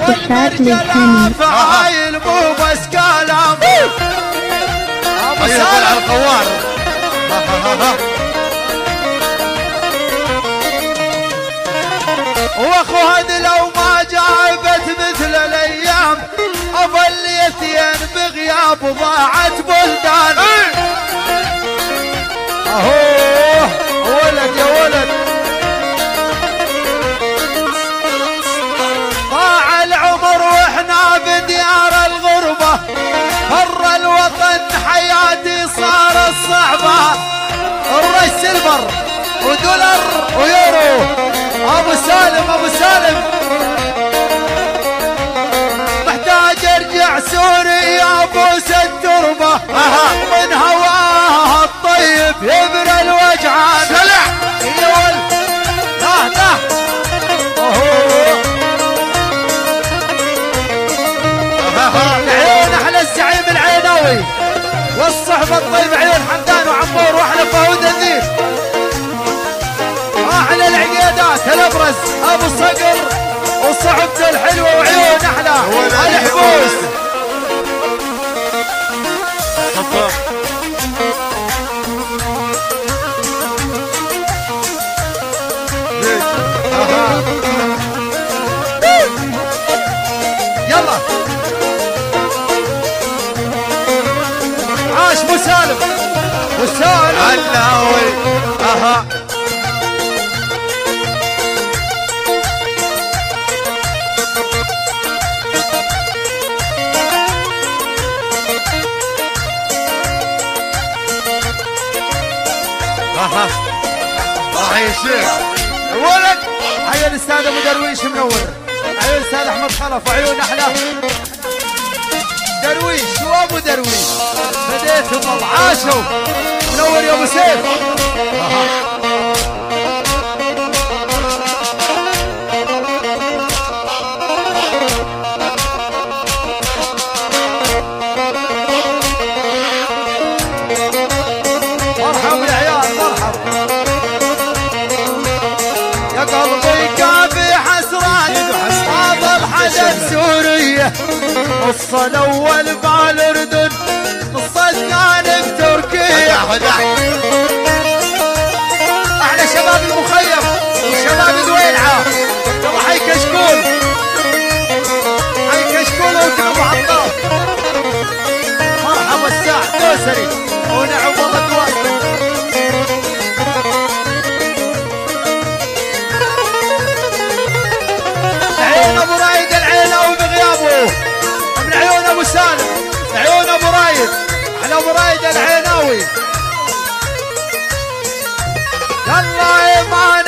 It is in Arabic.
والمرجلة فعايل مو بس كلام. ابو سالم القوار واخو هدي لو ما جابت مثل الايام اظليتين بغياب وضاعت بلدان. اهو ولد يا ولد ضاع العمر واحنا بديار الغربة فر الوطن حياتي صارت صعبة. الرش سيلفر ودولار ويورو ابو سالم ابو سالم محتاج ارجع سوري ابوس التربة من هواها الطيب يبرى الوجعان. سلع يا ولد لا عيون احلى الزعيم العيناوي والصحبة الطيب عيون حمدان وعمور واحلى فهود الذيب احلى العقيدات الابرز ابو صقر وصحبته الحلوه وعيون احلى الحبوس. يلا عاش مسالم علاوي صحيح يا شيخ ولد. حيا الاستاذ ابو درويش منور عيون الاستاذ احمد خلف وعيون احلى درويش وابو درويش بديتهم عاشوا منور يا ابو سيف. مرحب يا عيال مرحب يا قلبي كافي حسران افضل حدث سوريا نص الاول بالاردن نص الثاني بتركيا. احلى شباب المخيم وشباب دويلعه يلا حي كشكول حي كشكول وكلب عطار. مرحبا الساعة دوسري ونعم والله تواصل. عيون ابو رايد العيناوي بغيابه من عيون ابو سالم عيون ابو رايد على ابو رايد العيناوي. يلا يا